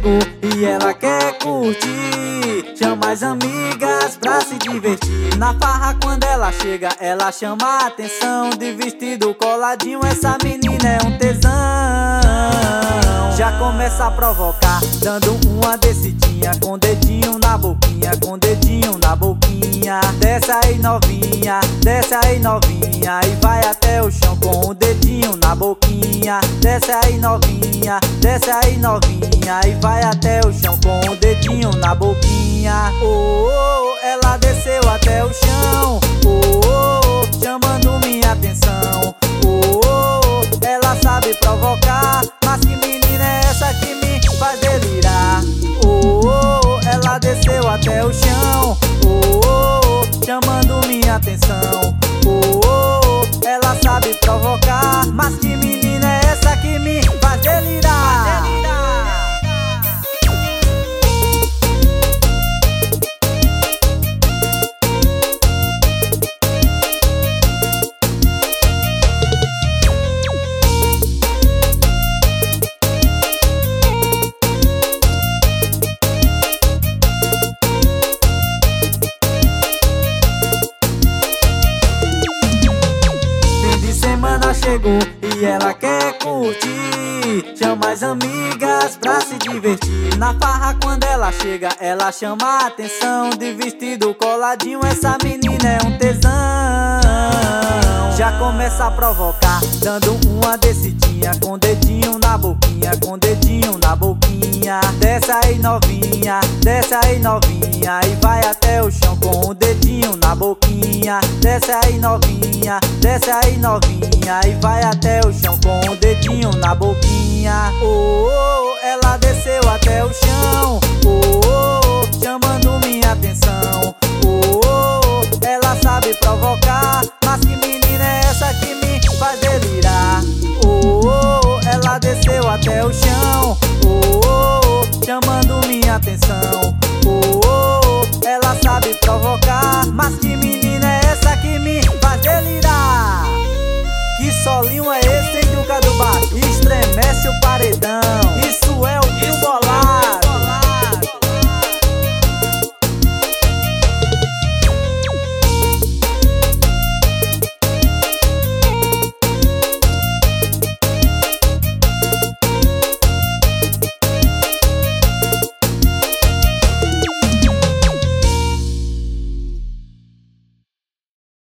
chegou e ela quer curtir. Chama as amigas pra se divertir. Na farra quando ela chega, ela chama a atenção. De vestido coladinho, essa menina é um tesão. Já começa a provocar, dando uma descidinha, com dedinho na boquinha, com dedinho na boquinha. Desce aí novinha, desce aí novinha, e vai até o chão com o dedinho na boquinha. Desce aí novinha, desce aí novinha, e vai até o chão com o dedinho na boquinha. Oh, oh, ela desceu até o chão, oh, oh, chamando minha atenção. Oh, oh, ela sabe provocar, mas que menina é essa que me faz delirar? Oh, oh, ela desceu até o chão, oh, oh, chamando minha atenção. Oh, oh, ela sabe provocar, mas que menina é essa que me faz delirar? Chegou e ela quer curtir. Chama as amigas pra se divertir. Na farra quando ela chega, ela chama a atenção. De vestido coladinho, essa menina é um tesão. Já começa a provocar, dando uma descidinha, com dedinho na boquinha, com dedinho na boquinha. Desce aí novinha, desce aí novinha, e vai até o chão com o dedinho na boquinha. Desce aí novinha, desce aí novinha, e vai até o chão com o dedinho na boquinha. Oh, oh, ela desceu até o chão, oh, oh, chamando minha atenção. Oh, oh, ela sabe provocar, mas que menina é essa que me faz delirar? Oh, oh, ela desceu até o chão, oh, oh, chamando minha atenção. Oh, oh, ela sabe provocar, mas que menina é essa que me faz delirar? Que solinho é esse, hein, Duca do Baixo? Estremece o paredão. Isso é o Gil Bolado.